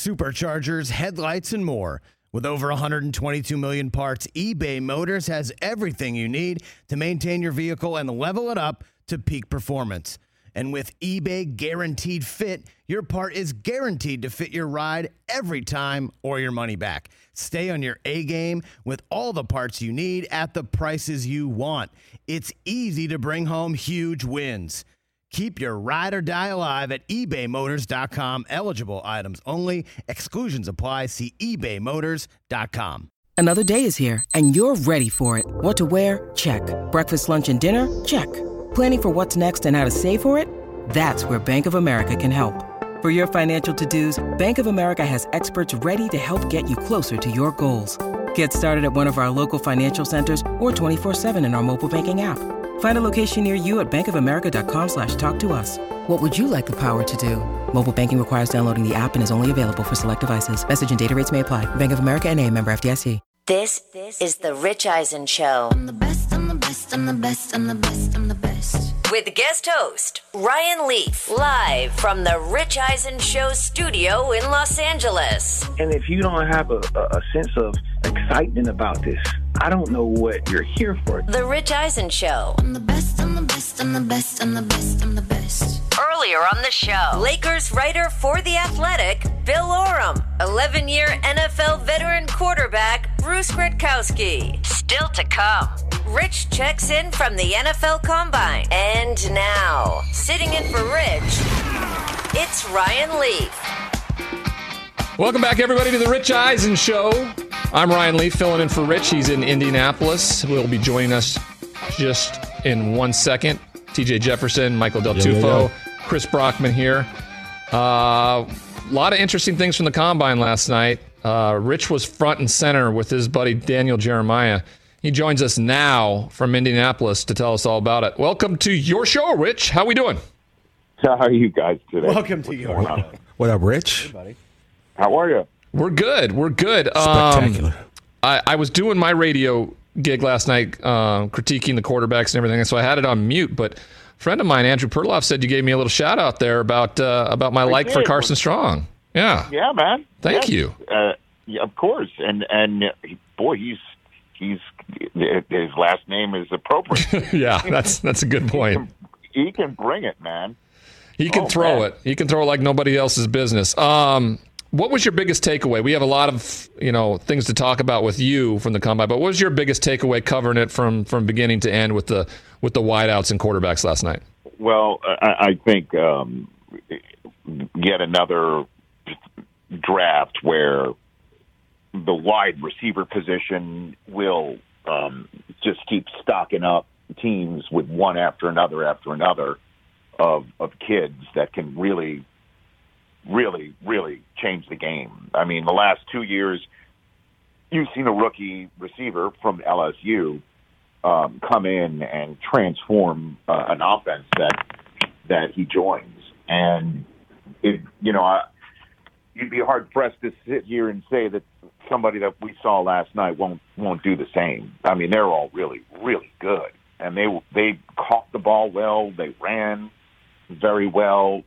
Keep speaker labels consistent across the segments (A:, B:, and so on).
A: superchargers, headlights, and more. With over 122 million parts, eBay Motors has everything you need to maintain your vehicle and level it up to peak performance. And with eBay Guaranteed Fit, your part is guaranteed to fit your ride every time or your money back. Stay on your A-game with all the parts you need at the prices you want. It's easy to bring home huge wins. Keep your ride or die alive at ebaymotors.com. Eligible items only. Exclusions apply. See ebaymotors.com.
B: Another day is here, and you're ready for it. What to wear? Check. Breakfast, lunch, and dinner? Check. Planning for what's next and how to save for it? That's where Bank of America can help. For your financial to-dos, Bank of America has experts ready to help get you closer to your goals. Get started at one of our local financial centers or 24/7 in our mobile banking app. Find a location near you at bankofamerica.com/talktous. What would you like the power to do? Mobile banking requires downloading the app and is only available for select devices. Message and data rates may apply. Bank of America N.A., member FDIC.
C: This is the Rich Eisen Show.
D: I'm the best, I'm the best, I'm the best, I'm the best, I'm the best.
C: With guest host Ryan Leaf, live from the Rich Eisen Show studio in Los Angeles.
E: And if you don't have a sense of excitement about this, I don't know what you're here for.
C: The Rich Eisen Show.
D: I'm the best, I'm the best, I'm the best, I'm the best, I'm the best.
C: Earlier on the show, Lakers writer for The Athletic, Bill Oram, 11-year NFL veteran quarterback Bruce Gretkowski. Still to come, Rich checks in from the NFL Combine. And now, sitting in for Rich, it's Ryan Leaf.
F: Welcome back, everybody, to the Rich Eisen Show. I'm Ryan Leaf, filling in for Rich. He's in Indianapolis. Will be joining us just in 1 second. TJ Jefferson, Michael Del Tufo, Chris Brockman here. A lot of interesting things from the Combine last night. Rich was front and center with his buddy Daniel Jeremiah. He joins us now from Indianapolis to tell us all about it. Welcome to your show, Rich. How we doing?
G: How are you guys today?
A: Welcome to your show.
H: What up, Rich?
A: Hey, buddy.
G: How are you?
F: We're good. We're good.
H: Spectacular.
F: I was doing my radio gig last night, critiquing the quarterbacks and everything, so I had it on mute. But a friend of mine, Andrew Perloff, said you gave me a little shout out there about my like for Carson Strong. Yeah.
G: Yeah, man.
F: Thank you.
G: Yeah, of course. And boy, he's his last name is appropriate.
F: Yeah, that's a good point.
G: He can bring it, man.
F: He can throw
G: man.
F: it. He can throw it like nobody else's business. What was your biggest takeaway? We have a lot of things to talk about with you from the Combine, but what was your biggest takeaway covering it from beginning to end with the wideouts and quarterbacks last night?
G: Well, I think yet another draft where the wide receiver position will just keep stocking up teams with one after another of kids that can really change the game. I mean, the last 2 years, you've seen a rookie receiver from LSU come in and transform an offense that he joins. And you'd be hard pressed to sit here and say that somebody that we saw last night won't do the same. I mean, they're all really, really good, and they caught the ball well. They ran very well.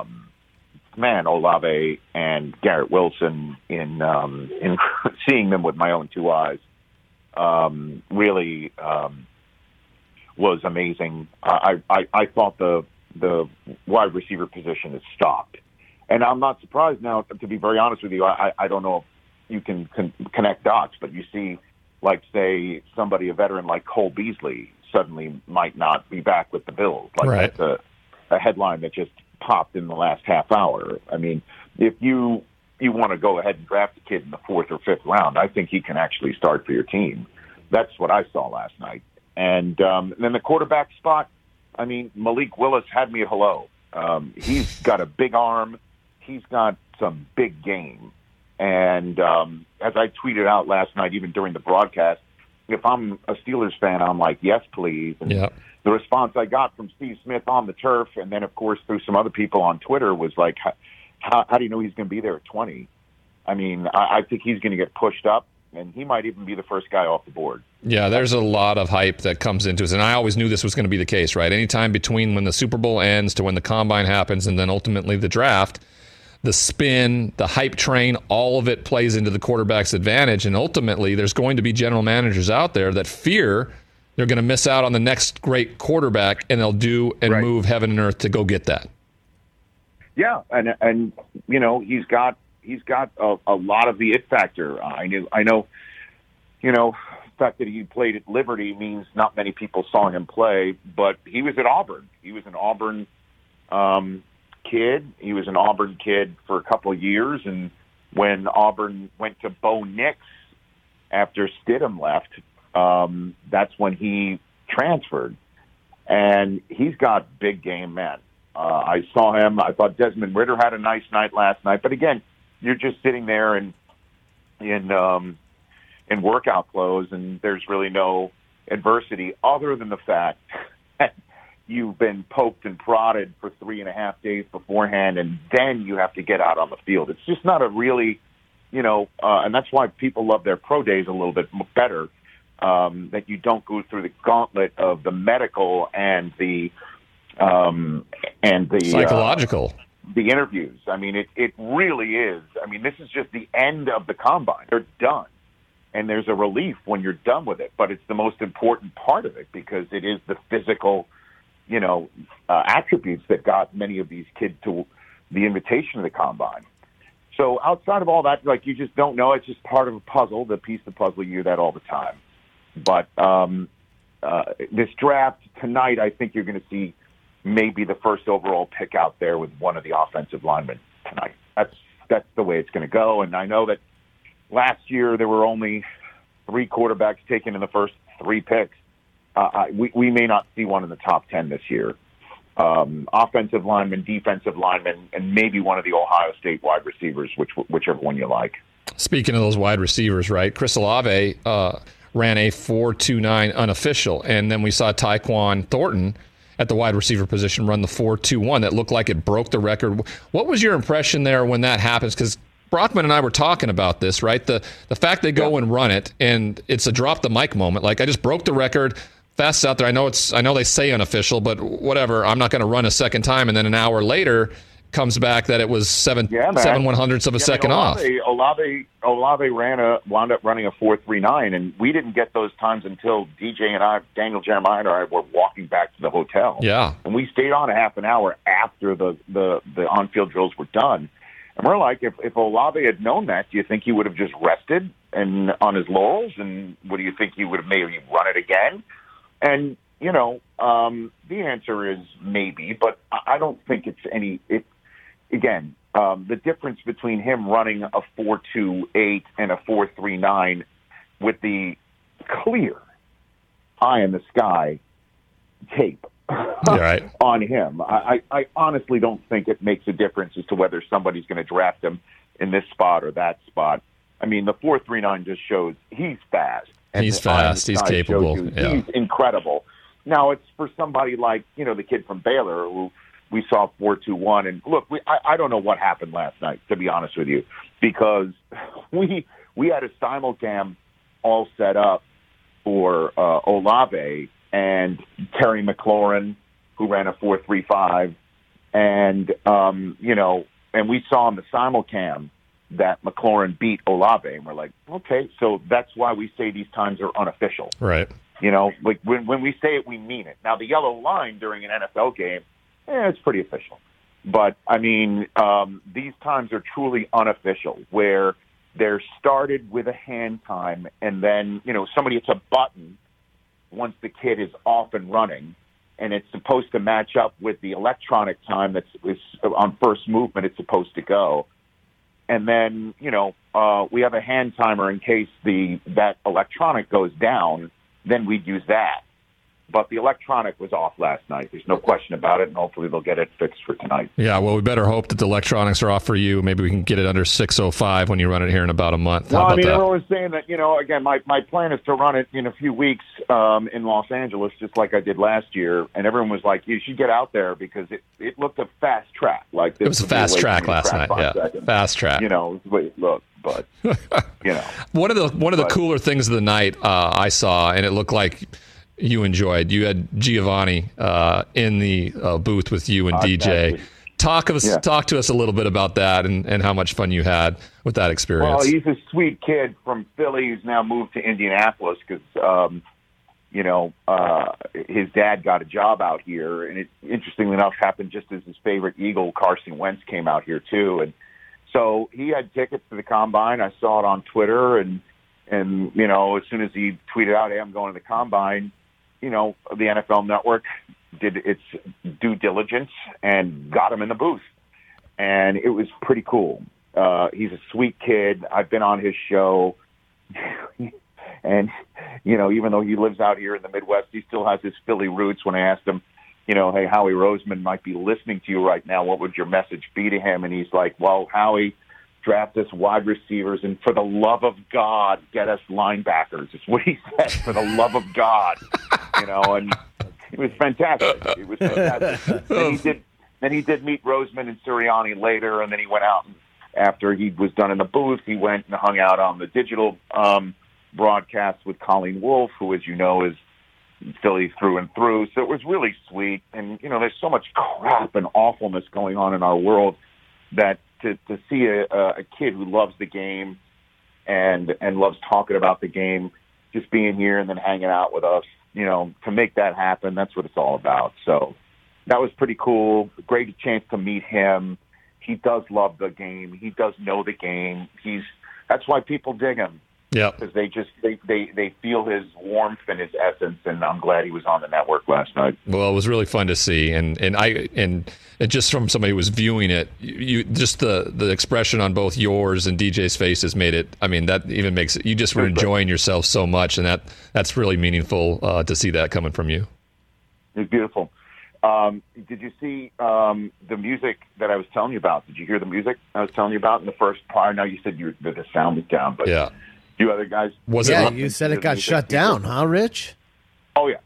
G: Olave and Garrett Wilson in seeing them with my own two eyes really was amazing. I thought the wide receiver position is stopped, and I'm not surprised now. To be very honest with you, I don't know if you can connect dots, but you see, like say a veteran like Cole Beasley suddenly might not be back with the Bills. Like that's a headline that just popped in the last half hour. I mean, if you want to go ahead and draft a kid in the 4th or 5th round, I think he can actually start for your team. That's what I saw last night. And then the quarterback spot, I mean, Malik Willis had me at hello. He's got a big arm. He's got some big game. And as I tweeted out last night, even during the broadcast, if I'm a Steelers fan, I'm like, yes, please. And the response I got from Steve Smith on the turf, and then, of course, through some other people on Twitter, was like, how do you know he's going to be there at 20? I mean, I think he's going to get pushed up, and he might even be the first guy off the board. Yeah,
F: there's a lot of hype that comes into it, and I always knew this was going to be the case, right? Anytime between when the Super Bowl ends to when the Combine happens and then ultimately the draft, the spin, the hype train, all of it plays into the quarterback's advantage. And ultimately, there's going to be general managers out there that fear they're going to miss out on the next great quarterback, and they'll do and move heaven and earth to go get that.
G: Yeah, and you know, he's got a lot of the it factor. I know, you know, the fact that he played at Liberty means not many people saw him play, but he was at Auburn. He was an Auburn kid. He was an Auburn kid for a couple of years, and when Auburn went to Bo Nix after Stidham left, that's when he transferred. And he's got big game men. I saw him. I thought Desmond Ridder had a nice night last night. But again, you're just sitting there in workout clothes, and there's really no adversity other than the fact that you've been poked and prodded for 3.5 days beforehand, and then you have to get out on the field. It's just not a really, you know, and that's why people love their pro days a little bit better, that you don't go through the gauntlet of the medical and the
F: psychological,
G: the interviews. I mean, it really is. I mean, this is just the end of the combine. They're done. And there's a relief when you're done with it, but it's the most important part of it because it is the physical, you know, attributes that got many of these kids to the invitation of the combine. So outside of all that, like, you just don't know. It's just part of a puzzle, the piece of the puzzle. You hear that all the time. But this draft tonight, I think you're going to see maybe the first overall pick out there with one of the offensive linemen tonight. That's the way it's going to go. And I know that last year there were only 3 quarterbacks taken in the first 3 picks. We may not see one in the top 10 this year. Offensive lineman, defensive lineman, and maybe one of the Ohio State wide receivers, whichever one you like.
F: Speaking of those wide receivers, right? Chris Olave ran a 4.29 unofficial, and then we saw Tyquan Thornton at the wide receiver position run the 4.21 that looked like it broke the record. What was your impression there when that happens? Because Brockman and I were talking about this, right? The fact they go and run it, and it's a drop the mic moment. Like, I just broke the record. Fast's out there. I know they say unofficial, but whatever. I'm not going to run a second time. And then an hour later, comes back that it was 7/100ths of a second off.
G: Olave wound up running a 4.39, and we didn't get those times until DJ and I, Daniel Jeremiah and I, were walking back to the hotel.
F: Yeah,
G: and we stayed on a half an hour after the on-field drills were done. And we're like, if Olave had known that, do you think he would have just rested and on his laurels? And what do you think he would have maybe run it again? And, you know, the answer is maybe, but I don't think it's any. Again, the difference between him running a 4.28 and a 4.39 with the clear eye in the sky tape
F: right.
G: on him, I honestly don't think it makes a difference as to whether somebody's going to draft him in this spot or that spot. I mean, the 4.39 just shows he's fast.
F: He's fast. He's capable.
G: He's incredible. Now, it's for somebody like, you know, the kid from Baylor who we saw 4.21. And look, I don't know what happened last night, to be honest with you, because we had a simulcam all set up for Olave and Terry McLaurin, who ran a 4.35. And, you know, and we saw on the simulcam that McLaurin beat Olave. And we're like, okay, so that's why we say these times are unofficial.
F: Right.
G: You know, like when we say it, we mean it. Now, the yellow line during an NFL game, it's pretty official. But, I mean, these times are truly unofficial, where they're started with a hand time, and then, you know, somebody hits a button once the kid is off and running, and it's supposed to match up with the electronic time that's on first movement it's supposed to go. And then, you know, we have a hand timer in case that electronic goes down, then we'd use that. But the electronic was off last night. There's no question about it, and hopefully they'll get it fixed for tonight.
F: Yeah, well, we better hope that the electronics are off for you. Maybe we can get it under 6:05 when you run it here in about a month.
G: Well, I mean, everyone's saying that, you know, again, my plan is to run it in a few weeks in Los Angeles, just like I did last year. And everyone was like, you should get out there because it looked a fast track. Like this
F: it was a fast track last night. Yeah, seconds. Fast track.
G: You know, it was the way it looked. But, you know.
F: One of the cooler things of the night I saw, and it looked like you enjoyed. You had Giovanni in the booth with you and DJ.
G: Exactly.
F: Talk to us a little bit about that and how much fun you had with that experience.
G: Well, he's a sweet kid from Philly who's now moved to Indianapolis because, his dad got a job out here, and it, interestingly enough, happened just as his favorite Eagle, Carson Wentz, came out here too. And so he had tickets to the Combine. I saw it on Twitter, and as soon as he tweeted out, "Hey, I'm going to the Combine," the NFL Network did its due diligence and got him in the booth. And it was pretty cool. He's a sweet kid. I've been on his show. And, even though he lives out here in the Midwest, he still has his Philly roots. When I asked him, hey, Howie Roseman might be listening to you right now, what would your message be to him? And he's like, well, Howie, draft us wide receivers, and for the love of God, get us linebackers. It's what he said, for the love of God. And it was fantastic. Then he did meet Roseman and Sirianni later, and then he went out, and after he was done in the booth, he went and hung out on the digital broadcast with Colleen Wolfe, who, as you know, is Philly through and through. So it was really sweet. And, there's so much crap and awfulness going on in our world that to see a kid who loves the game and loves talking about the game, just being here and then hanging out with us, to make that happen, that's what it's all about. So that was pretty cool. Great chance to meet him. He does love the game. He does know the game. That's why people dig him.
F: Yeah,
G: because they feel his warmth and his essence, and I'm glad he was on the network last night.
F: Well, it was really fun to see, and just from somebody who was viewing it, you just the expression on both yours and DJ's faces made it. I mean, that even makes it. You just were enjoying yourself so much, and that's really meaningful to see that coming from you.
G: It's beautiful. Did you see the music that I was telling you about? Did you hear the music I was telling you about in the first part? Now you said that the sound was down, but
F: yeah.
G: You other guys?
A: You said it got shut down, huh, Rich?
G: Oh yeah.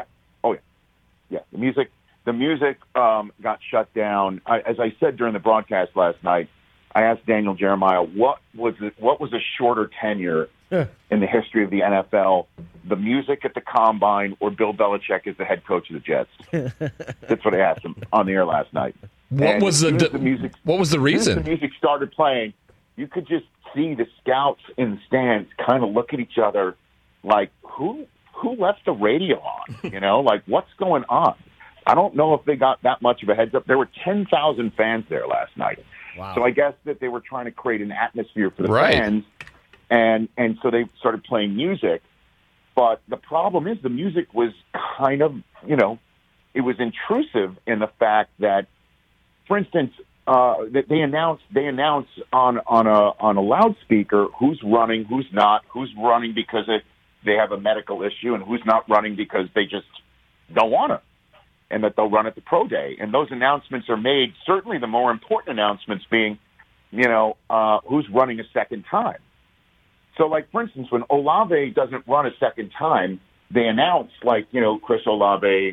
G: The music got shut down. As I said during the broadcast last night, I asked Daniel Jeremiah what was a shorter tenure in the history of the NFL: the music at the Combine or Bill Belichick as the head coach of the Jets. That's what I asked him on the air last night.
F: What was the music? What was the reason?
G: As the music started playing, you could just see the scouts in the stands kind of look at each other like, who left the radio on? Like, what's going on? I don't know if they got that much of a heads up. There were 10,000 fans there last night.
A: Wow.
G: So I guess that they were trying to create an atmosphere for the fans, and so they started playing music. But the problem is the music was kind of, it was intrusive in the fact that, for instance, that they announce on a loudspeaker who's running, who's not, who's running because they have a medical issue, and who's not running because they just don't want to, and that they'll run at the pro day. And those announcements are made. Certainly, the more important announcements being, who's running a second time. So, like for instance, when Olave doesn't run a second time, they announce Chris Olave.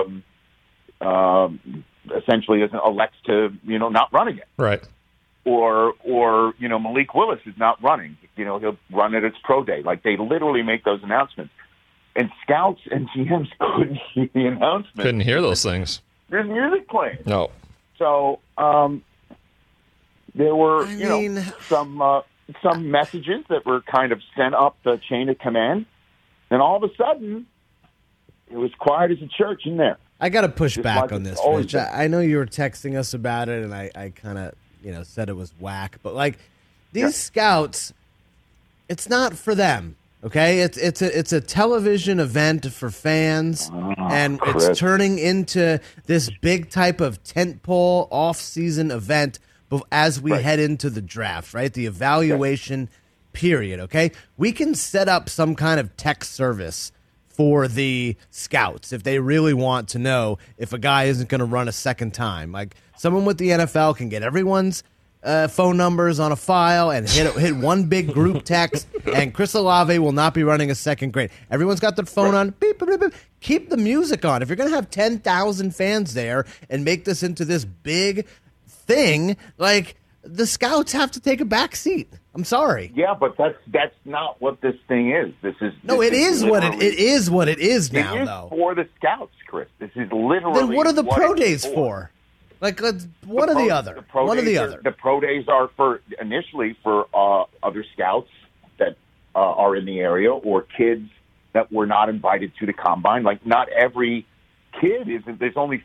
G: Essentially elects to, not running it.
F: Right.
G: Or Malik Willis is not running. He'll run at its pro day. Like, they literally make those announcements. And scouts and GMs couldn't hear the announcements.
F: Couldn't hear those things.
G: There's music playing.
F: No.
G: So, there were, some messages that were kind of sent up the chain of command. And all of a sudden, it was quiet as a church in there.
A: I got to push back on this, Rich. I know you were texting us about it, and I kind of, said it was whack. But, these scouts, it's not for them, okay? It's a television event for fans, and
G: Chris.
A: it's turning into this big type of tentpole off-season event as we head into the draft, right? The evaluation period, okay? We can set up some kind of tech service for the scouts if they really want to know if a guy isn't going to run a second time. Like, someone with the NFL can get everyone's phone numbers on a file and hit one big group text, and Chris Olave will not be running a second grade. Everyone's got their phone on. Beep, beep, beep, beep. Keep the music on. If you're going to have 10,000 fans there and make this into this big thing, the scouts have to take a back seat. I'm sorry.
G: Yeah, but that's not what this thing is. It is
A: what it is now,
G: it is
A: though.
G: For the scouts, Chris. This is literally.
A: Then what are the pro days for? Like, one or the other. One or the other.
G: The pro days are initially for other scouts that are in the area or kids that were not invited to the combine. Like, not every kid there's only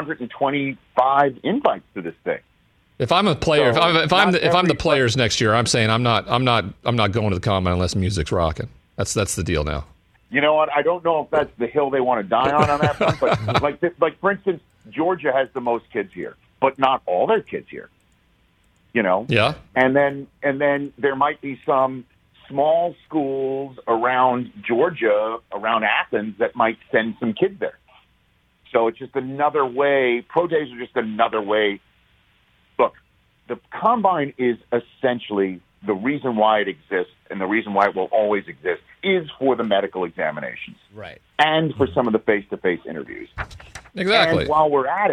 G: 325 invites to this thing.
F: If I'm a player, so if I'm the players next year, I'm saying I'm not going to the combine unless music's rocking. That's the deal now.
G: You know what? I don't know if that's the hill they want to die on that front, but like for instance, Georgia has the most kids here, but not all their kids here. You know?
F: Yeah.
G: And then there might be some small schools around Georgia, around Athens, that might send some kids there. So it's just another way. Pro days are just another way. Look, the combine is essentially the reason why it exists, and the reason why it will always exist is for the medical examinations,
A: right?
G: And for some of the face-to-face interviews.
F: Exactly.
G: And while we're at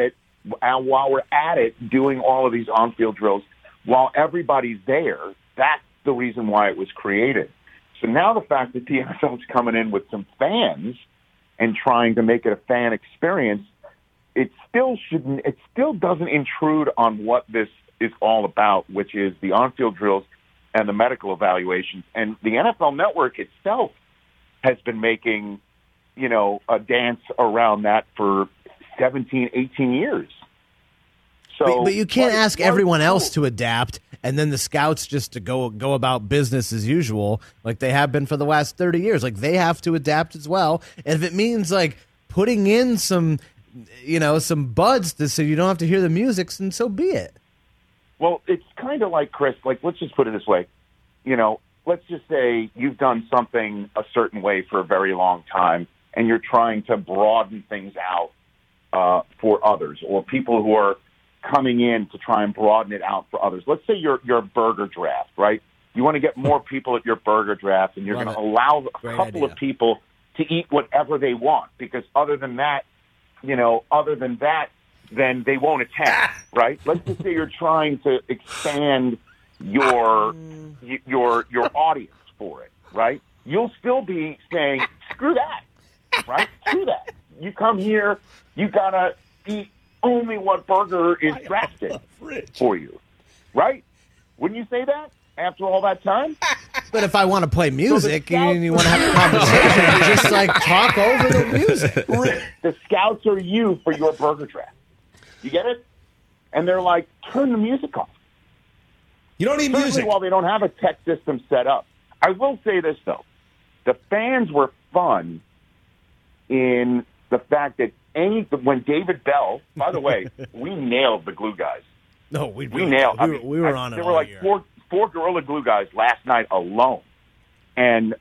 G: it, doing all of these on-field drills, while everybody's there, that's the reason why it was created. So now the fact that the NFL is coming in with some fans and trying to make it a fan experience, it still doesn't intrude on what this is all about, which is the on-field drills and the medical evaluations. And the NFL Network itself has been making, a dance around that for 17, 18 years. So,
A: but you can't ask everyone else to adapt and then the scouts just to go about business as usual, like they have been for the last 30 years. Like, they have to adapt as well. And if it means like putting in some buds so you don't have to hear the music, then so be it.
G: Well, it's kind of like, Chris, like, let's just put it this way. Let's just say you've done something a certain way for a very long time, and you're trying to broaden things out for others, or people who are coming in to try and broaden it out for others. Let's say your burger draft, right? You want to get more people at your burger draft, and you're going to allow a couple of people to eat whatever they want, because other than that, then they won't attend, right? Let's just say you're trying to expand your audience for it, right? You'll still be saying, screw that, right? Screw that. You come here, you got to eat only what burger is drafted for you, right? Wouldn't you say that after all that time?
A: But if I want to play music and you want to have a conversation, just like talk over the music.
G: The scouts are you for your burger draft. You get it? And they're like, turn the music off.
H: You don't need music.
G: While they don't have a tech system set up. I will say this, though. The fans were fun in the fact that when David Bell, by the way, we nailed the glue guys.
A: No, we
G: nailed.
A: We were on it.
G: There were like four Gorilla Glue guys last night alone, and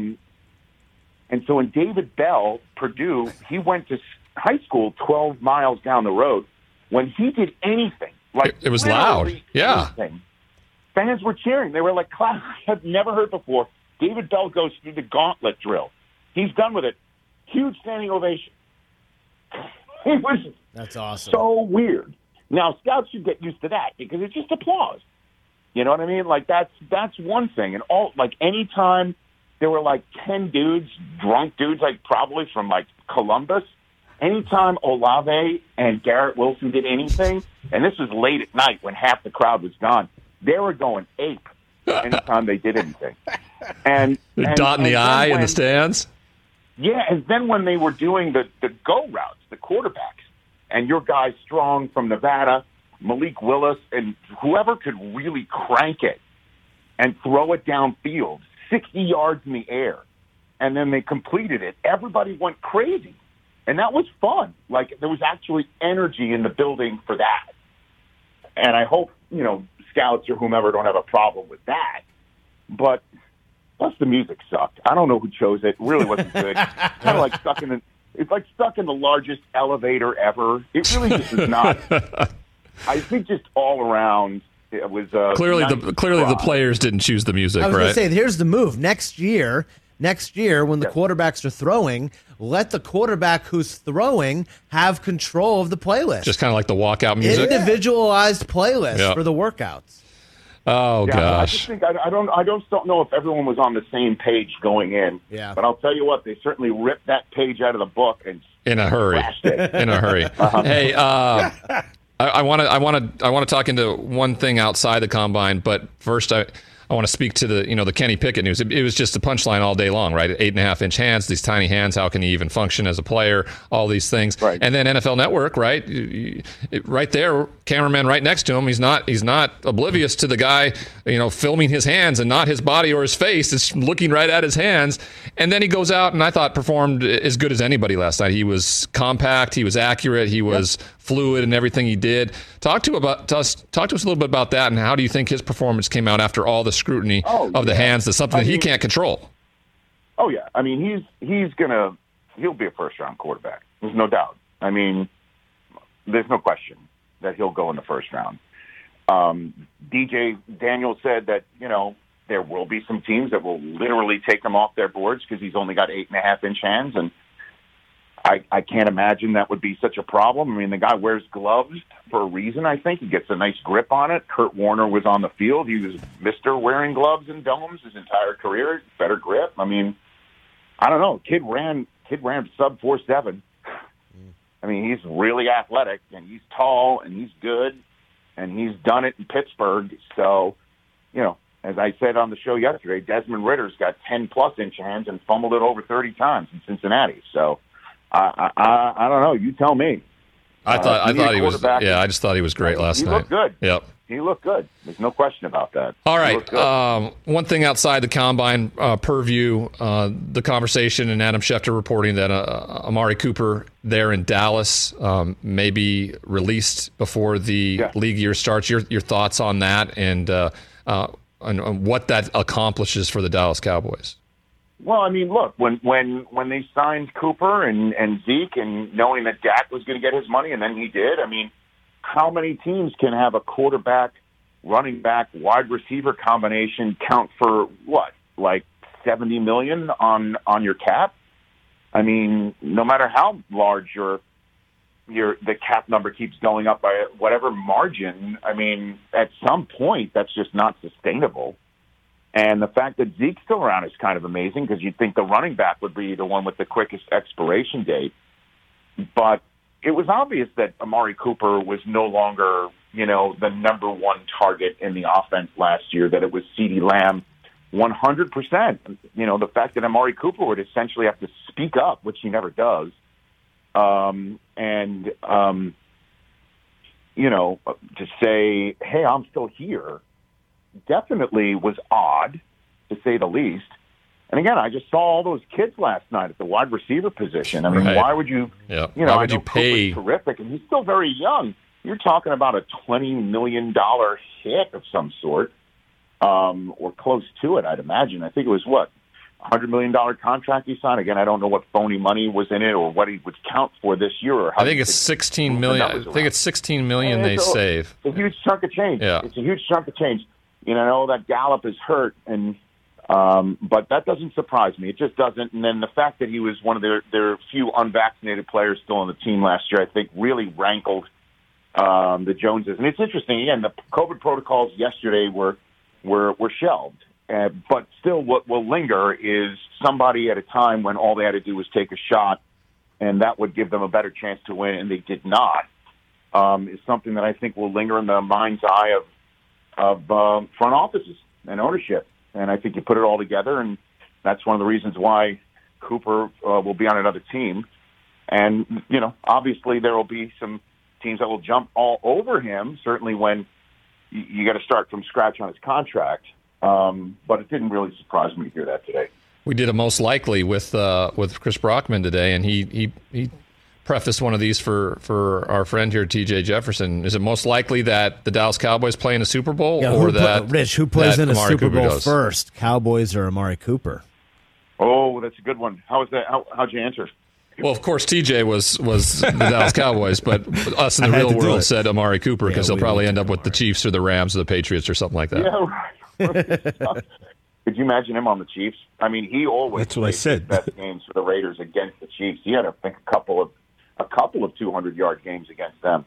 G: so when David Bell, Purdue, he went to high school 12 miles down the road. When he did anything, like
F: it was loud, yeah.
G: Anything, fans were cheering. They were like, "I have never heard before." David Bell goes through the gauntlet drill. He's done with it. Huge standing ovation. It was
A: that's awesome.
G: So weird. Now scouts should get used to that because it's just applause. You know what I mean? Like that's one thing. And anytime there were like 10 dudes, drunk dudes, like probably from like Columbus. Anytime Olave and Garrett Wilson did anything, and this was late at night when half the crowd was gone, they were going ape anytime they did anything. And
F: dotting the I in the stands.
G: Yeah, and then when they were doing the go routes, the quarterbacks, and your guy Strong from Nevada, Malik Willis, and whoever could really crank it and throw it downfield, 60 yards in the air, and then they completed it, everybody went crazy. And that was fun. Like, there was actually energy in the building for that. And I hope, scouts or whomever don't have a problem with that. But plus the music sucked. I don't know who chose it. It really wasn't good. Kind of like stuck in the largest elevator ever. It really just is not. I think just all around it was
F: clearly the players didn't choose the music.
A: I was
F: right?
A: going to say, here's the move. Next year when the quarterbacks are throwing, let the quarterback who's throwing have control of the playlist.
F: Just kind of like the walkout music.
A: Individualized playlist for the workouts.
F: Oh gosh!
G: I don't know if everyone was on the same page going in.
A: Yeah.
G: But I'll tell you what, they certainly ripped that page out of the book and
F: in a hurry.
G: In
F: a hurry. Hey, I want to talk into one thing outside the combine, but first I want to speak to the Kenny Pickett news. It was just a punchline all day long, right? 8.5-inch hands, these tiny hands. How can he even function as a player? All these things,
G: right.
F: And then NFL Network, right? Right there, cameraman right next to him. He's not oblivious to the guy, filming his hands and not his body or his face. It's looking right at his hands. And then he goes out and I thought performed as good as anybody last night. He was compact, he was accurate, he was fluid in everything he did. Talk to us a little bit about that, and how do you think his performance came out after all the scrutiny of the hands? That's something that he can't control.
G: Oh yeah, I mean he'll be a first-round quarterback. There's no doubt. I mean, there's no question that he'll go in the first round. DJ Daniels said that there will be some teams that will literally take him off their boards because he's only got 8.5-inch hands, and I can't imagine that would be such a problem. I mean, the guy wears gloves for a reason, I think. He gets a nice grip on it. Kurt Warner was on the field. He was Mr. wearing gloves and domes his entire career. Better grip. I mean, I don't know. Kid ran sub 4.7. I mean, he's really athletic, and he's tall, and he's good, and he's done it in Pittsburgh. So, as I said on the show yesterday, Desmond Ritter's got 10-plus inch hands and fumbled it over 30 times in Cincinnati. So, I don't know. You tell me.
F: I thought he was. Yeah, I just thought he was great last night.
G: He looked good.
F: Yep.
G: He looked good. There's no question about that.
F: All right. One thing outside the combine purview, the conversation, and Adam Schefter reporting that Amari Cooper there in Dallas may be released before the league year starts. Your thoughts on that, and what that accomplishes for the Dallas Cowboys?
G: Well, I mean, look, when they signed Cooper and Zeke, and knowing that Dak was going to get his money, and then he did, I mean, how many teams can have a quarterback, running back, wide receiver combination count for what, like $70 million on your cap? I mean, no matter how large the cap number keeps going up by whatever margin, I mean, at some point that's just not sustainable. And the fact that Zeke's still around is kind of amazing, because you'd think the running back would be the one with the quickest expiration date. But it was obvious that Amari Cooper was no longer, the number one target in the offense last year, that it was CeeDee Lamb 100%. The fact that Amari Cooper would essentially have to speak up, which he never does, to say, hey, I'm still here, definitely was odd, to say the least. And again, I just saw all those kids last night at the wide receiver position. I mean, why would you? Yeah.
F: Why would you pay?
G: Cooper's terrific, and he's still very young. You're talking about a $20 million hit of some sort, or close to it, I'd imagine. I think it was $100 million contract he signed. Again, I don't know what phony money was in it or what he would count for this year. Or how
F: I think it's $16 million. I think it's $16 million they save.
G: It's a huge chunk of change.
F: Yeah.
G: It's a huge chunk of change. I know that Gallup is hurt, but that doesn't surprise me. It just doesn't. And then the fact that he was one of their few unvaccinated players still on the team last year, I think, really rankled the Joneses. And it's interesting. Again, the COVID protocols yesterday were shelved, but still, what will linger is somebody at a time when all they had to do was take a shot, and that would give them a better chance to win, and they did not. Is something that I think will linger in the mind's eye of front offices and ownership. And I think you put it all together, and that's one of the reasons why Cooper will be on another team. And, obviously there will be some teams that will jump all over him, certainly when you got to start from scratch on his contract. But it didn't really surprise me to hear that today.
F: We did a most likely with Chris Brockman today, and he prefaced one of these for our friend here, TJ Jefferson. Is it most likely that the Dallas Cowboys play in a Super Bowl, or
I: Rich, who plays in a Super Bowl first, Cowboys or Amari Cooper?
G: Oh, that's a good one. How was that? How'd you answer?
F: Well, of course, TJ was the Dallas Cowboys, but us in the real world said Amari Cooper, because he'll probably end up with the Chiefs or the Rams or the Patriots or something like that.
G: Yeah, right. Could you imagine him on the Chiefs? I mean, he always
H: That's what I said.
G: Best games for the Raiders against the Chiefs. He had, I think, a couple of 200-yard games against them.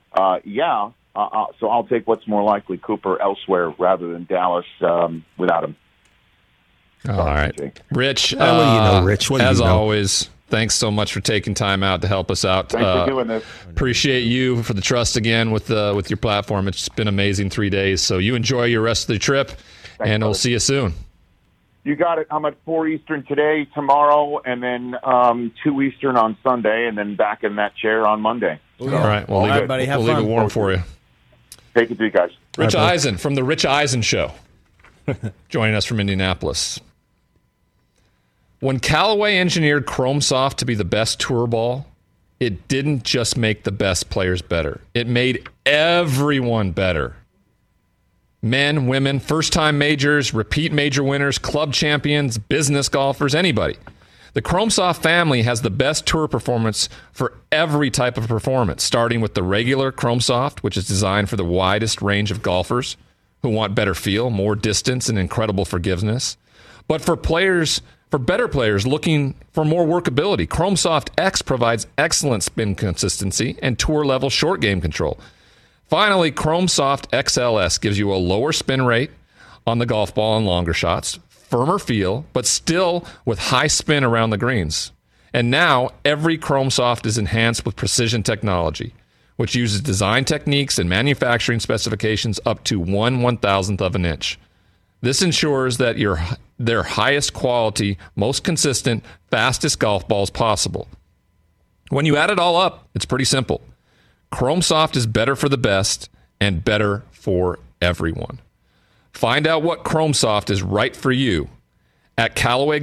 G: So I'll take what's more likely, Cooper elsewhere rather than Dallas without him.
F: All right. Rich,
H: what do you know, Rich? What do
F: as
H: you know?
F: always, Thanks so much for taking time out to help us out.
G: Thanks for doing this.
F: Appreciate you for the trust again with your platform. It's been amazing 3 days. So you enjoy your rest of the trip, and we'll see you soon.
G: You got it. I'm at 4 Eastern today, tomorrow, and then 2 Eastern on Sunday, and then back in that chair on Monday.
F: All right. We'll leave it warm for you.
G: Take it to you guys.
F: Rich Eisen from The Rich Eisen Show joining us from Indianapolis. When Callaway engineered ChromeSoft to be the best tour ball, it didn't just make the best players better. It made everyone better. Men, women, first-time majors, repeat major winners, club champions, business golfers, anybody. The ChromeSoft family has the best tour performance for every type of performance, starting with the regular ChromeSoft, which is designed for the widest range of golfers who want better feel, more distance, and incredible forgiveness. But for better players looking for more workability, ChromeSoft X provides excellent spin consistency and tour-level short game control. Finally, ChromeSoft XLS gives you a lower spin rate on the golf ball and longer shots, firmer feel, but still with high spin around the greens. And now, every ChromeSoft is enhanced with precision technology, which uses design techniques and manufacturing specifications up to 1/1000th of an inch. This ensures that their highest quality, most consistent, fastest golf balls possible. When you add it all up, it's pretty simple. ChromeSoft is better for the best and better for everyone. Find out what ChromeSoft is right for you at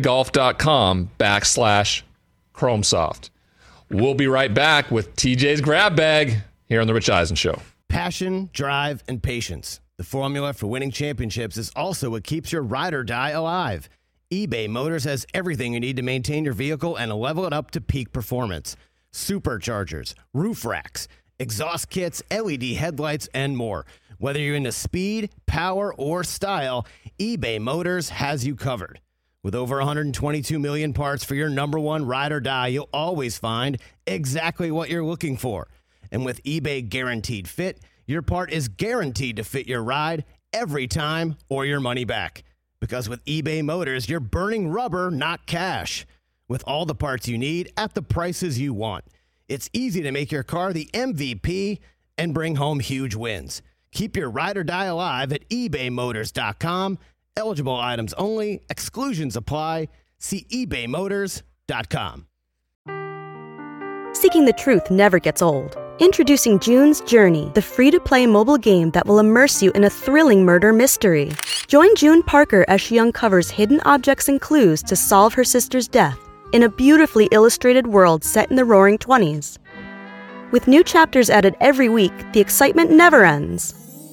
F: CallawayGolf.com/ChromeSoft. We'll be right back with TJ's Grab Bag here on The Rich Eisen Show.
A: Passion, drive, and patience. The formula for winning championships is also what keeps your ride or die alive. eBay Motors has everything you need to maintain your vehicle and level it up to peak performance. Superchargers, roof racks, exhaust kits, LED headlights, and more. Whether you're into speed, power, or style, eBay Motors has you covered. With over 122 million parts for your number one ride or die, you'll always find exactly what you're looking for. And with eBay Guaranteed Fit, your part is guaranteed to fit your ride every time or your money back. Because with eBay Motors, you're burning rubber, not cash. With all the parts you need at the prices you want. It's easy to make your car the MVP and bring home huge wins. Keep your ride or die alive at ebaymotors.com. Eligible items only. Exclusions apply. See ebaymotors.com.
J: Seeking the truth never gets old. Introducing June's Journey, the free-to-play mobile game that will immerse you in a thrilling murder mystery. Join June Parker as she uncovers hidden objects and clues to solve her sister's death in a beautifully illustrated world set in the Roaring 20s. With new chapters added every week, the excitement never ends.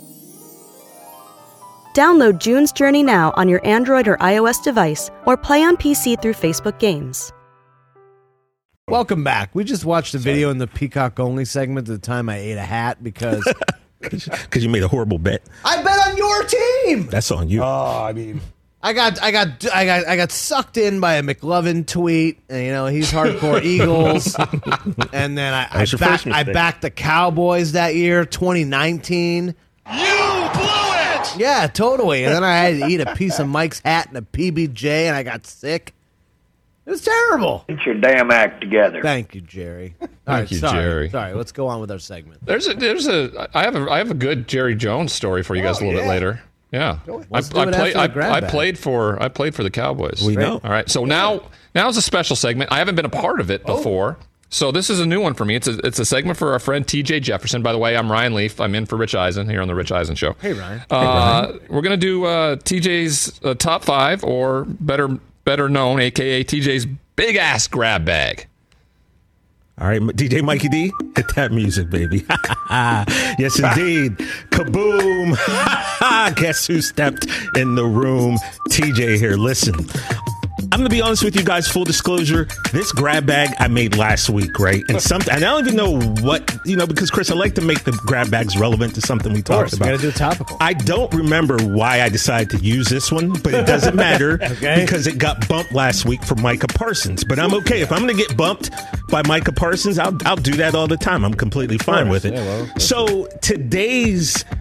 J: Download June's Journey now on your Android or iOS device, or play on PC through Facebook Games.
I: Welcome back. We just watched a video in the Peacock Only segment at the time I ate a hat because
H: you made a horrible bet.
I: I bet on your team.
H: That's on you.
I: Oh, I mean, I got sucked in by a McLovin tweet. And, he's hardcore Eagles, and then I backed the Cowboys that year, 2019.
K: You blew it.
I: Yeah, totally. And then I had to eat a piece of Mike's hat and a PBJ, and I got sick. It was terrible.
L: Get your damn act together.
I: Thank you, Jerry.
F: Thank you, Jerry.
I: Sorry, let's go on with our segment.
F: I have a good Jerry Jones story for you guys a little bit later. Yeah, I played for the Cowboys.
H: We know.
F: All right, so now is a special segment. I haven't been a part of it before, so this is a new one for me. It's a segment for our friend TJ Jefferson. By the way, I'm Ryan Leaf. I'm in for Rich Eisen here on the Rich Eisen Show.
I: Hey, Ryan.
F: We're gonna do TJ's top 5, or better known, a.k.a. TJ's big-ass grab bag.
H: All right, DJ Mikey D, hit that music, baby. Yes, indeed. Kaboom. Guess who stepped in the room? TJ here. Listen, I'm going to be honest with you guys, full disclosure, this grab bag I made last week, right? And I don't even know what, because, Chris, I like to make the grab bags relevant to something we talked about.
I: We got to do topical.
H: I don't remember why I decided to use this one, but it doesn't matter because it got bumped last week for Micah Parsons. But I'm okay. If I'm going to get bumped by Micah Parsons, I'll do that all the time. I'm completely fine with it. Yeah, so today's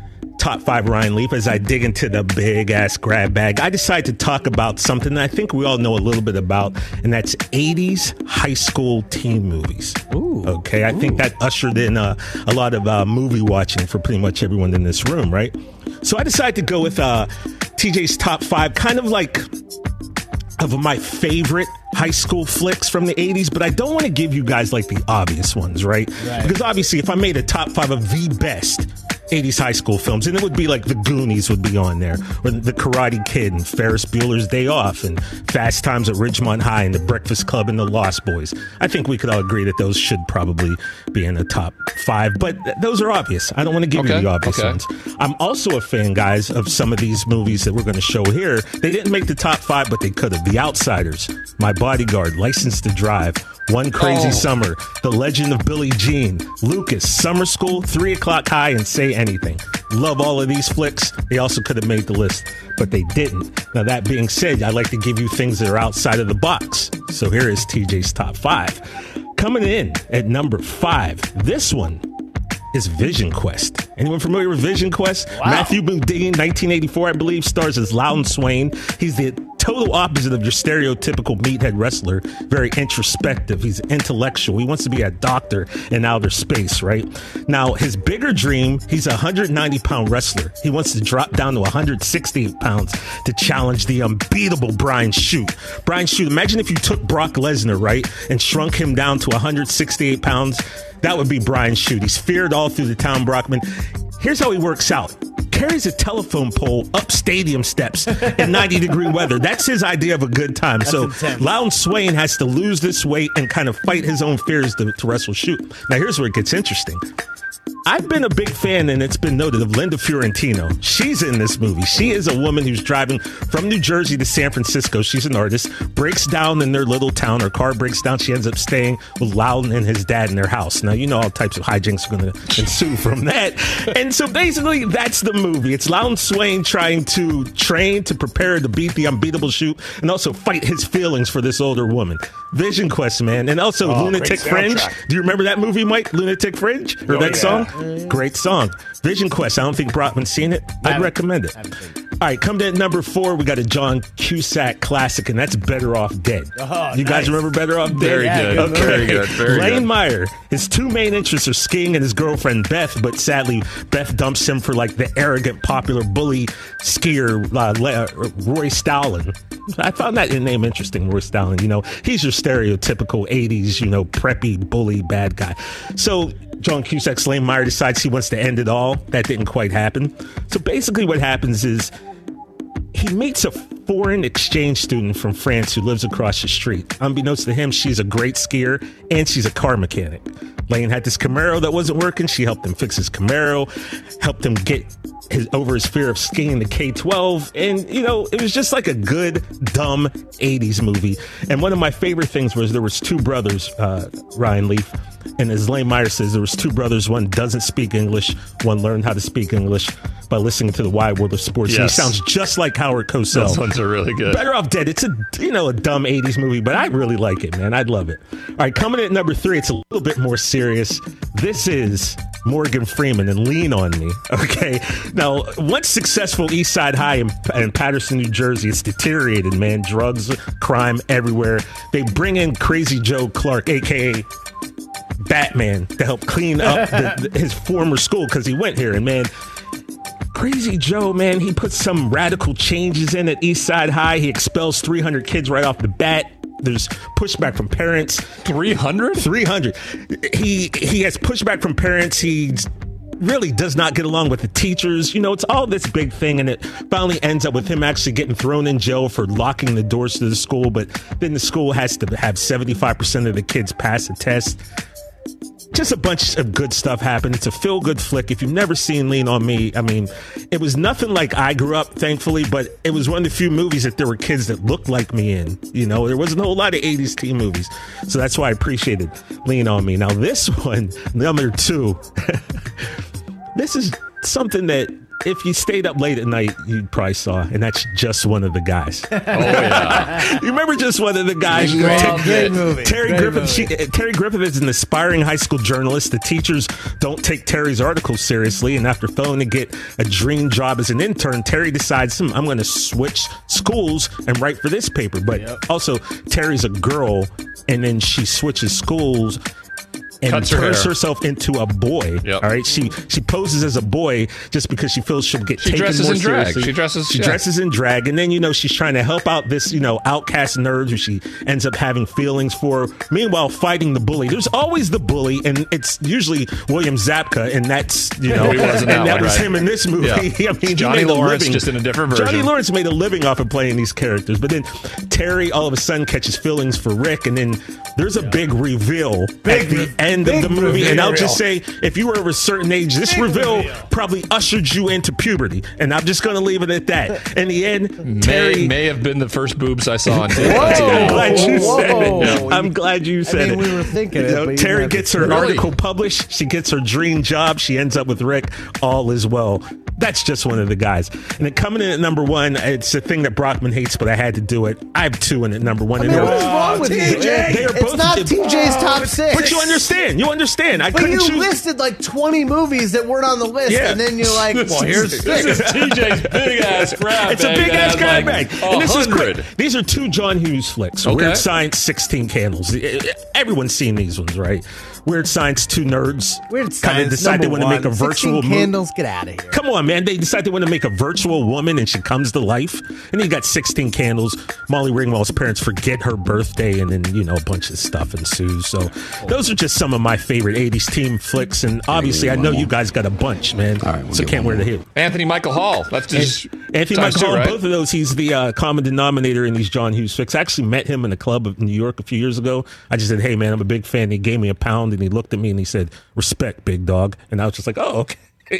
H: top 5, Ryan Leaf, as I dig into the big-ass grab bag, I decided to talk about something that I think we all know a little bit about, and that's 80s high school teen movies.
F: Ooh.
H: Okay, I think that ushered in a lot of movie watching for pretty much everyone in this room, right? So I decided to go with TJ's top 5, kind of like of my favorite high school flicks from the 80s, but I don't want to give you guys like the obvious ones, right? Because obviously if I made a top 5 of the best 80s high school films, and it would be like The Goonies would be on there, or The Karate Kid, and Ferris Bueller's Day Off, and Fast Times at Ridgemont High, and The Breakfast Club, and The Lost Boys. I think we could all agree that those should probably be in the top 5, but those are obvious. I don't want to give you the obvious ones. I'm also a fan, guys, of some of these movies that we're going to show here. They didn't make the top 5, but they could have. The Outsiders, My Bodyguard, License to Drive, One Crazy Summer, The Legend of Billie Jean, Lucas, Summer School, 3 O'Clock High, and Say Anything. Love all of these flicks. They also could have made the list, but they didn't. Now, that being said, I like to give you things that are outside of the box. So here is TJ's top 5. Coming in at number 5, this one is Vision Quest. Anyone familiar with Vision Quest? Wow. Matthew Modine, 1984, I believe, stars as Loudon Swain. He's the total opposite of your stereotypical meathead wrestler. Very introspective. He's intellectual. He wants to be a doctor in outer space, right? Now, his bigger dream, he's a 190-pound wrestler. He wants to drop down to 168 pounds to challenge the unbeatable Brian Shute. Brian Shute, imagine if you took Brock Lesnar, right, and shrunk him down to 168 pounds. That would be Brian Shute. He's feared all through the town, Brockman. Here's how he works out. Carries a telephone pole up stadium steps in 90-degree weather. That's his idea of a good time. That's so Loudon Swain has to lose this weight and kind of fight his own fears to wrestle Shute. Now, here's where it gets interesting. I've been a big fan, and it's been noted, of Linda Fiorentino. She's in this movie. She is a woman who's driving from New Jersey to San Francisco. She's an artist, breaks down in their little town. Her car breaks down. She ends up staying with Loudon and his dad in their house. Now, you know all types of hijinks are going to ensue from that. And so basically, that's the movie. It's Loudon Swain trying to train to prepare to beat the unbeatable Shute and also fight his feelings for this older woman. Vision Quest, man. And also Lunatic Fringe. Do you remember that movie, Mike? Lunatic Fringe? Or that song? Great song. Vision Quest. I don't think Brockman's seen it. I'd recommend it. All right, come to number 4. We got a John Cusack classic, and that's Better Off Dead. You guys remember Better Off Dead?
F: Very good. Okay. Very good. Very
H: Lane
F: good.
H: Meyer. His 2 main interests are skiing and his girlfriend Beth, but sadly, Beth dumps him for like the arrogant, popular bully skier Roy Stalin. I found that name interesting, Roy Stalin. You know, he's your stereotypical 80s, you know, preppy, bully, bad guy. So John Cusack's Lane Meyer decides he wants to end it all. That didn't quite happen. So basically what happens is he meets a foreign exchange student from France who lives across the street. Unbeknownst to him, she's a great skier and she's a car mechanic. Lane had this Camaro that wasn't working. She helped him fix his Camaro, helped him get over his fear of skiing the K-12. And, you know, it was just like a good, dumb 80s movie. And one of my favorite things was there was 2 brothers, Ryan Leaf. And as Lane Meyer says, there was 2 brothers. One doesn't speak English. One learned how to speak English by listening to the Wide World of Sports. Yes. And he sounds just like Howard Cosell.
F: Those ones are really good.
H: Better Off Dead. It's a dumb 80s movie, but I really like it, man. I'd love it. All right, coming in at number 3, it's a little bit more serious. This is Morgan Freeman and Lean on Me. Okay. Now, once successful East Side High in Patterson, New Jersey, it's deteriorated, man. Drugs, crime everywhere. They bring in Crazy Joe Clark, a.k.a. Batman, to help clean up his former school because he went here. And, man, Crazy Joe, man, he puts some radical changes in at East Side High. He expels 300 kids right off the bat. There's pushback from parents.
F: 300?
H: 300. He has pushback from parents. He really does not get along with the teachers. You know, it's all this big thing, and it finally ends up with him actually getting thrown in jail for locking the doors to the school. But then the school has to have 75% of the kids pass the test. Just a bunch of good stuff happened. It's a feel-good flick. If you've never seen Lean on Me, I mean, it was nothing like I grew up, thankfully, but it was one of the few movies that there were kids that looked like me in. You know, there wasn't a whole lot of 80s teen movies. So that's why I appreciated Lean on Me. Now, this one, number 2, this is something that if you stayed up late at night, you probably saw, and that's Just One of the Guys.
F: Oh, yeah.
H: You remember Just One of the Guys?
I: Great movie.
H: Terry Griffith is an aspiring high school journalist. The teachers don't take Terry's articles seriously, and after failing to get a dream job as an intern, Terry decides, I'm going to switch schools and write for this paper. But also, Terry's a girl, and then she switches schools and turns herself into a boy. All right, she poses as a boy just because she feels she'll get taken more seriously.
F: She dresses
H: in drag, and then she's trying to help out this outcast nerd who she ends up having feelings for. Meanwhile, fighting the bully. There's always the bully, and it's usually William Zabka, and that's that was him in this movie.
F: Yeah.
H: I mean,
F: Johnny Lawrence just in a different version.
H: Johnny Lawrence made a living off of playing these characters, but then Terry all of a sudden catches feelings for Rick, and then there's a big reveal at the end of the movie, and I'll just say, if you were of a certain age, this reveal probably ushered you into puberty, and I'm just going to leave it at that. In the end, Terry
F: may have been the first boobs I saw on TV.
H: I'm glad you said it. I'm glad you said it.
I: We were thinking it.
H: Terry gets her article published. She gets her dream job. She ends up with Rick. All is well. That's Just One of the Guys. And then coming in at number one, it's a thing that Brockman hates, but I had to do it. I have two in at number one.
I: What is wrong with TJ? It's not TJ's top six.
H: But you understand.
I: But you listed like 20 movies that weren't on the list, and then you're like, well, here's six.
F: This is TJ's big-ass grab bag.
H: It's a big-ass grab bag.
F: And
H: this is great. These are two John Hughes flicks.
F: Okay.
H: Weird Science, 16 Candles. Everyone's seen these ones, right? Weird Science, two nerds.
I: Weird Science,
H: kind of decide they want to make a virtual
I: 16 Candles, get out of here.
H: Come on, man. They decide they want to make a virtual woman, and she comes to life. And then you got 16 Candles. Molly Ringwald's parents forget her birthday, and then, a bunch of stuff ensues. So those are just some of my favorite 80s team flicks. And obviously, I know you guys got a bunch, man. All right, so can't wait to hear.
F: Anthony Michael Hall. That's just
H: Anthony Michael Hall.
F: Right?
H: Both of those, he's the common denominator in these John Hughes flicks. I actually met him in a club in New York a few years ago. I just said, hey, man, I'm a big fan. He gave me £1, and he looked at me and he said, respect, big dog. And I was just like, oh, okay.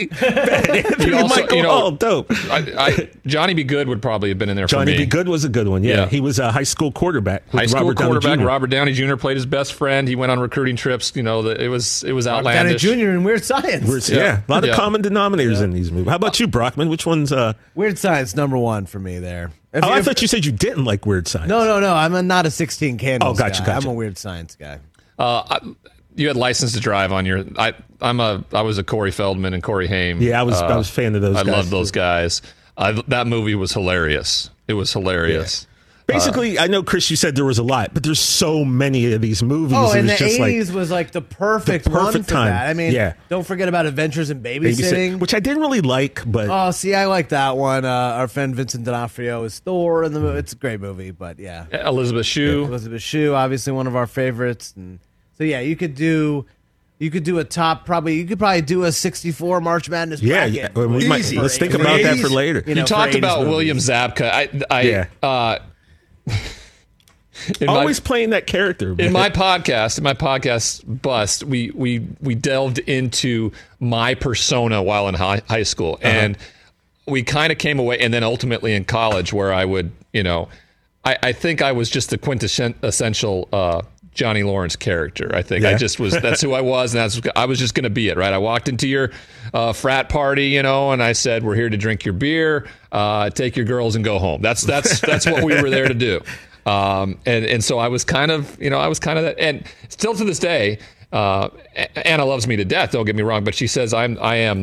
H: Dope.
F: Johnny B. Good would probably have been in there for me.
H: Johnny B. Good was a good one. Yeah. He was a high school quarterback.
F: Robert Downey Jr. played his best friend. He went on recruiting trips. It was outlandish.
I: Robert Downey Jr. in Weird Science.
H: A lot of common denominators in these movies. How about you, Brockman? Which one's
I: Weird Science number one for me there.
H: I thought you said you didn't like Weird Science.
I: No. I'm not a 16 Candles
H: guy.
I: I'm a Weird Science guy.
F: You had License to Drive on your. I was a Corey Feldman and Corey Haim.
H: Yeah, I was a fan of those guys.
F: I love those guys. That movie was hilarious. It was hilarious.
H: Yeah. Basically, I know, Chris, you said there was a lot, but there's so many of these movies.
I: Oh, and the 80s was like the perfect one for
H: time.
I: That. I mean, don't forget about Adventures in Babysitting.
H: Which I didn't really like, but...
I: Oh, see, I like that one. Our friend Vincent D'Onofrio is Thor in the movie. It's a great movie, but yeah.
F: Elizabeth Shue.
I: Obviously one of our favorites. And so, yeah, you could do a top, you could probably do a 64 March Madness bracket.
H: Yeah. Let's think about that for later.
F: You talked about William Zabka.
H: Always playing that character.
F: In my podcast Bust, we delved into my persona while in high school, and we kind of came away, and then ultimately in college, where I would, I think I was just the quintessential Johnny Lawrence character. I think I just was. That's who I was, and I was just going to be it. Right. I walked into your frat party, and I said, "We're here to drink your beer, take your girls, and go home." That's what we were there to do. And so I was kind of that, and still to this day, Anna loves me to death. Don't get me wrong, but she says I'm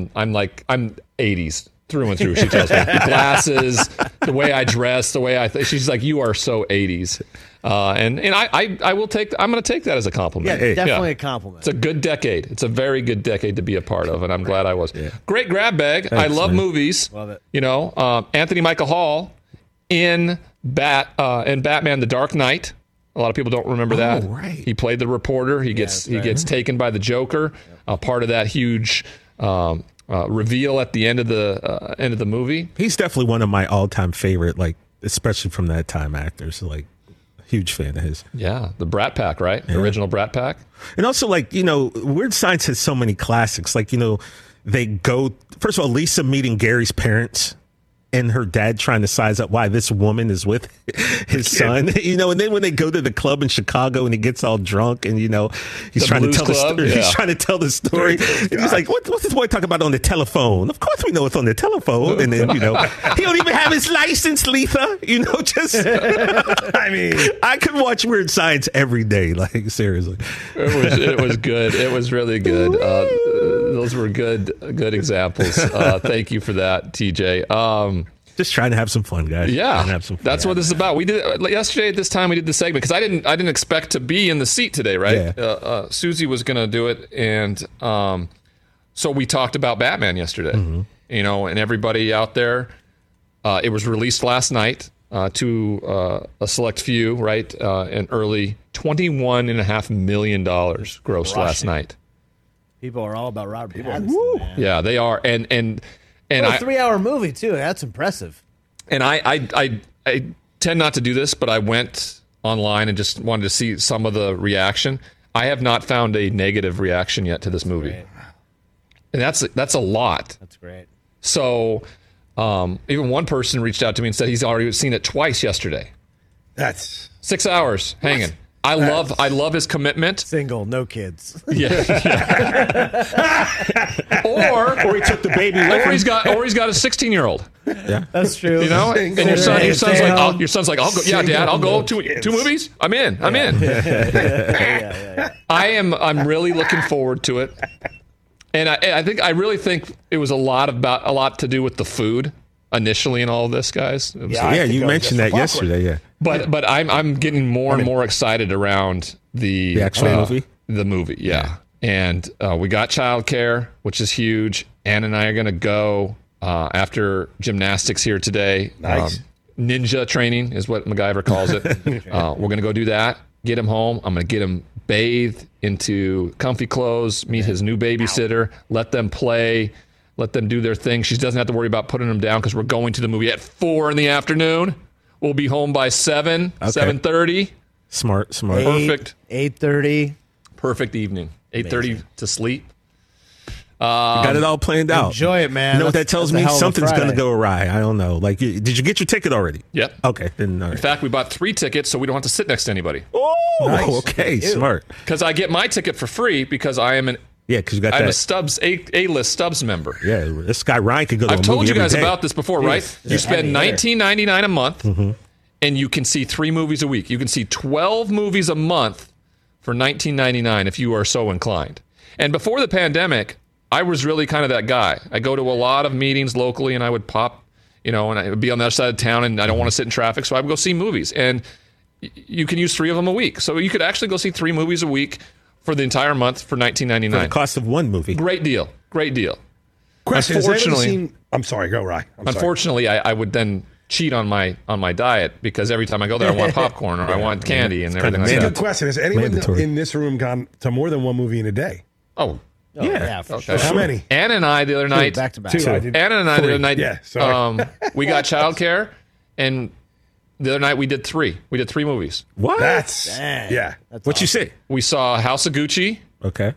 F: 80s through and through. She tells me the glasses, the way I dress, the way I think. She's like, you are so 80s. And I will take. I'm going to take that as a compliment.
I: Yeah, definitely a compliment.
F: It's a good decade. It's a very good decade to be a part of, and I'm glad I was. Yeah. Great grab bag. Thanks, I love movies.
I: Love it.
F: Anthony Michael Hall in Batman: The Dark Knight. A lot of people don't remember that.
H: Right.
F: He played the reporter. He gets taken by the Joker. Part of that huge reveal at the end of the movie.
H: He's definitely one of my all-time favorite, especially from that time, actors. Huge fan of his.
F: Yeah, the Brat Pack, right? The original Brat Pack.
H: And also, Weird Science has so many classics. They go, first of all, Lisa meeting Gary's parents. and her dad trying to size up why this woman is with his son, you know, and then when they go to the club in Chicago and he gets all drunk and, you know, he's trying to tell the story. Yeah. He's trying to tell the story. And he's like, what's this boy talking about on the telephone? Of course we know it's on the telephone. And then, you know, he don't even have his license, Letha. You know, just, I mean, I could watch Weird Science every day. Like, seriously.
F: It was good. It was really good. Those were good examples. Thank you for that, TJ.
H: Just trying to have some fun, guys.
F: Yeah,
H: have some fun.
F: That's what this is about. We did yesterday at this time. We did the segment because I didn't expect to be in the seat today, right? Yeah. Susie was going to do it, and so we talked about Batman yesterday. Mm-hmm. You know, and everybody out there. It was released last night to a select few, right? And early $21.5 million gross last night.
I: People are all about Robert Pattinson. Man.
F: Yeah, they are, and a
I: 3-hour movie too. That's impressive.
F: And I tend not to do this, but I went online and just wanted to see some of the reaction. I have not found a negative reaction yet to this movie, great. And that's a lot.
I: That's great.
F: So, even one person reached out to me and said he's already seen it twice yesterday.
L: That's
F: 6 hours hanging. I love his commitment.
I: Single, no kids.
F: Yeah. or
H: he took the baby with him.
F: He's got a 16-year-old.
H: Yeah,
I: that's true.
F: You know, and your son's like, I'll go. Yeah, Dad, I'll go two movies. I'm in.
I: Yeah.
F: I'm really looking forward to it. And I really think it was a lot to do with the food initially in all of this, guys.
H: Yeah, you mentioned that yesterday. Yeah,
F: but I'm getting more and more excited around the
H: actual movie.
F: The movie, yeah. And we got childcare, which is huge. Ann and I are going to go after gymnastics here today.
L: Nice.
F: Ninja training is what MacGyver calls it. We're going to go do that. Get him home. I'm going to get him bathed into comfy clothes, meet his new babysitter, let them play, let them do their thing. She doesn't have to worry about putting them down because we're going to the movie at 4 p.m. We'll be home by 7:30.
H: Smart.
F: Perfect.
I: 8:30.
F: Perfect evening. 8:30 to sleep.
H: You got it all planned out.
I: Enjoy it, man.
H: You know what that tells me? Something's going to go awry. I don't know. Like, did you get your ticket already?
F: Yep.
H: Okay. Then,
F: in fact, we bought 3 tickets so we don't have to sit next to anybody.
H: Oh, nice. Okay. Smart.
F: Because I get my ticket for free because I am
H: because you got
F: I'm a Stubbs A-list Stubbs member.
H: Yeah, this guy Ryan could go to a movie
F: I've told you guys
H: every day.
F: about this before, right? You spend $19.99 a month, and you can see 3 movies a week. You can see 12 movies a month for $19.99 if you are so inclined. And before the pandemic, I was really kind of that guy. I go to a lot of meetings locally, and I would pop, and I would be on the other side of town, and I don't want to sit in traffic, so I would go see movies. And you can use 3 of them a week. So you could actually go see 3 movies a week for the entire month for $19.99.
H: For the cost of 1 movie.
F: Great deal.
L: Question,
F: unfortunately,
L: I'm sorry, go Ryan.
F: Unfortunately, I would then cheat on my diet because every time I go there, I want popcorn or I want candy and everything like that.
L: Good question. Has anyone in this room gone to more than 1 movie in a day?
F: Oh,
I: yeah, for sure.
L: How many?
F: Ann and I the other night.
I: Back to back.
L: 2.
F: Ann and I the other night.
L: Yeah, sorry.
F: We got childcare, and the other night we did 3. We did 3 movies.
H: What?
L: That's
I: That's
H: what awesome. You say?
F: We saw House of Gucci.
H: Okay.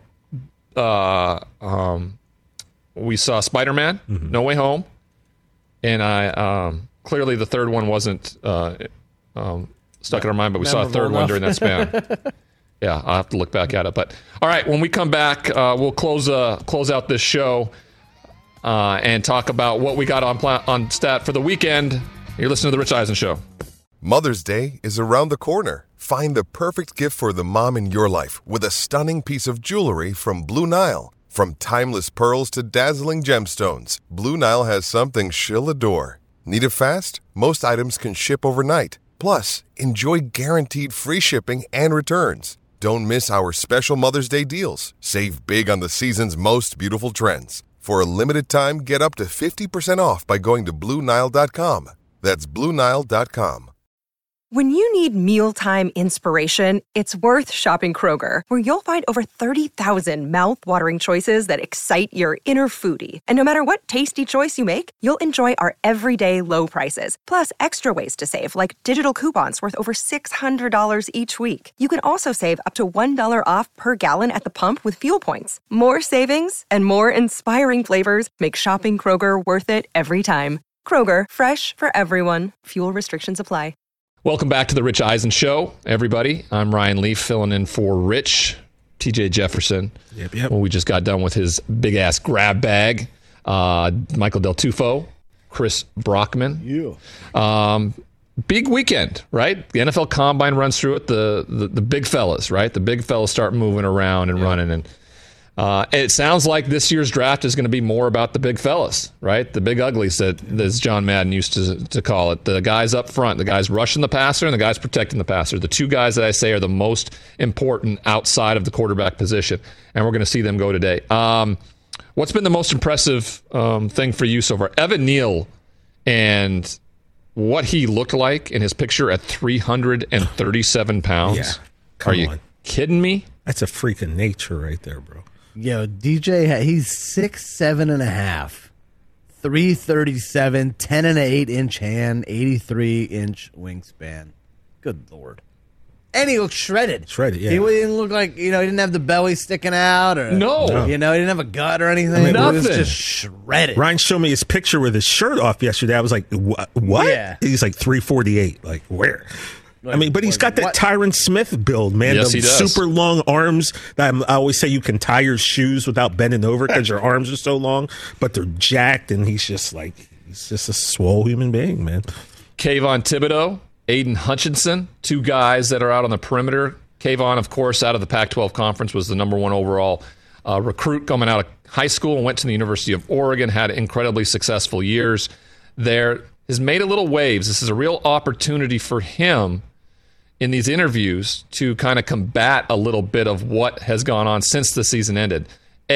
F: We saw Spider-Man, No Way Home, and I clearly the third one wasn't stuck in our mind, but we saw a third one during that span. Yeah, I'll have to look back at it. But all right, when we come back, we'll close out this show and talk about what we got on stat for the weekend. You're listening to The Rich Eisen Show.
M: Mother's Day is around the corner. Find the perfect gift for the mom in your life with a stunning piece of jewelry from Blue Nile. From timeless pearls to dazzling gemstones, Blue Nile has something she'll adore. Need it fast? Most items can ship overnight. Plus, enjoy guaranteed free shipping and returns. Don't miss our special Mother's Day deals. Save big on the season's most beautiful trends. For a limited time, get up to 50% off by going to BlueNile.com. That's BlueNile.com.
N: When you need mealtime inspiration, it's worth shopping Kroger, where you'll find over 30,000 mouth-watering choices that excite your inner foodie. And no matter what tasty choice you make, you'll enjoy our everyday low prices, plus extra ways to save, like digital coupons worth over $600 each week. You can also save up to $1 off per gallon at the pump with fuel points. More savings and more inspiring flavors make shopping Kroger worth it every time. Kroger, fresh for everyone. Fuel restrictions apply.
F: Welcome back to the Rich Eisen Show, everybody. I'm Ryan Leaf, filling in for Rich. TJ Jefferson.
H: Yep.
F: Well, we just got done with his big-ass grab bag. Michael Del Tufo, Chris Brockman. Big weekend, right? The NFL Combine runs through it. The big fellas, right? The big fellas start moving around and running. And it sounds like this year's draft is going to be more about the big fellas, right? The big uglies, as John Madden used to call it. The guys up front, the guys rushing the passer and the guys protecting the passer. The two guys that I say are the most important outside of the quarterback position. And we're going to see them go today. What's been the most impressive thing for you so far? Evan Neal and what he looked like in his picture at 337 pounds.
H: Yeah.
F: Are you kidding me?
H: That's a freak of nature right there, bro.
I: Yo, DJ, he's 6'7.5", 337, 10 and an 8-inch hand, 83-inch wingspan. Good Lord. And he looked shredded.
H: Shredded, yeah.
I: He didn't look like, he didn't have the belly sticking out. Or,
F: no.
I: He didn't have a gut or anything.
F: Nothing.
I: He was just shredded.
H: Ryan showed me his picture with his shirt off yesterday. I was like, what?
I: Yeah.
H: He's like 348. Like, where? I mean, but he's got that Tyron Smith build, man.
F: Yes,
H: the
F: he does.
H: Super long arms. I always say you can tie your shoes without bending over because your arms are so long, but they're jacked, and he's just a swole human being, man.
F: Kayvon Thibodeau, Aiden Hutchinson, two guys that are out on the perimeter. Kayvon, of course, out of the Pac-12 conference, was the number one overall recruit coming out of high school and went to the University of Oregon, had incredibly successful years there. Has made a little waves. This is a real opportunity for him in these interviews to kind of combat a little bit of what has gone on since the season ended.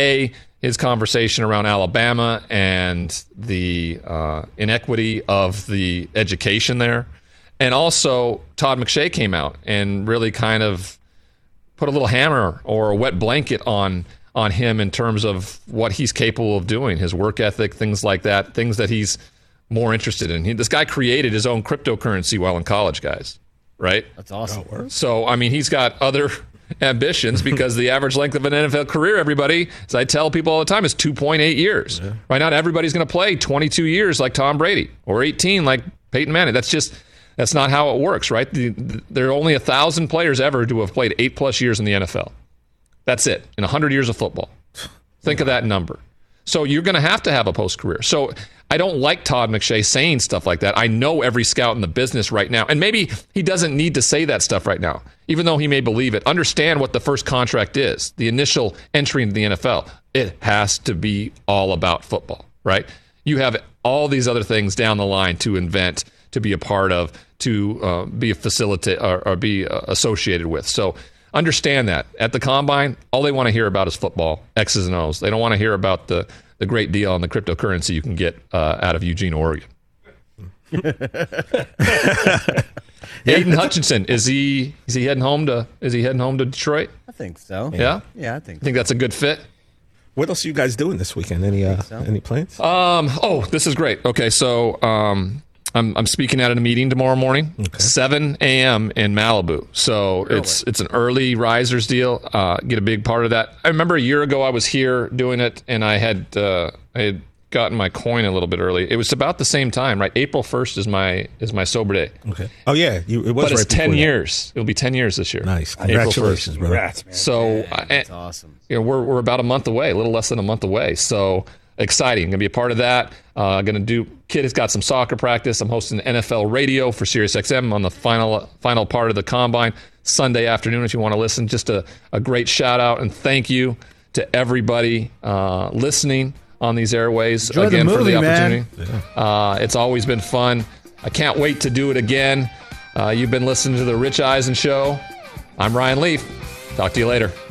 F: His conversation around Alabama and the inequity of the education there. And also, Todd McShay came out and really kind of put a little hammer or a wet blanket on him in terms of what he's capable of doing, his work ethic, things like that, things that he's more interested in. This guy created his own cryptocurrency while in college, guys. Right?
I: That's awesome.
F: So, I mean, he's got other ambitions because the average length of an NFL career, everybody, as I tell people all the time, is 2.8 years. Yeah. Right now, everybody's going to play 22 years like Tom Brady or 18 like Peyton Manning. That's not how it works, right? There are only 1,000 players ever to have played 8+ years in the NFL. That's it, in 100 years of football. Think of that number. So you're going to have a post-career. So I don't like Todd McShay saying stuff like that. I know every scout in the business right now, and maybe he doesn't need to say that stuff right now, even though he may believe it. Understand what the first contract is, the initial entry into the NFL. It has to be all about football, right? You have all these other things down the line to invent, to be a part of, to be a facilitate or be associated with. So understand that. At the Combine, all they want to hear about is football, X's and O's. They don't want to hear about the great deal on the cryptocurrency you can get out of Eugene, Oregon. Aiden Hutchinson, is he heading home to Detroit?
I: I think so.
F: Yeah?
I: Yeah, I think so.
F: Think that's a good fit?
H: What else are you guys doing this weekend? Any plans?
F: This is great. Okay, so I'm speaking at a meeting tomorrow morning, 7 a.m. in Malibu. So it's an early risers deal. Get a big part of that. I remember a year ago I was here doing it, and I had gotten my coin a little bit early. It was about the same time, right? April 1st is my sober day.
H: Okay. Oh yeah, it was.
F: But
H: right
F: it's 10
H: that.
F: years. It'll be 10 years this year.
H: Nice. Congratulations, brother.
I: Congrats, man.
F: So
I: that's awesome.
F: We're about a month away, a little less than a month away. So exciting. Going to be a part of that. Kid has got some soccer practice. I'm hosting NFL radio for SiriusXM on the final part of the Combine Sunday afternoon. If you want to listen, just a great shout out and thank you to everybody listening on these airways.
I: Enjoy
F: again
I: the movie,
F: for the opportunity.
H: Yeah.
F: It's always been fun. I can't wait to do it again. You've been listening to the Rich Eisen Show. I'm Ryan Leaf. Talk to you later.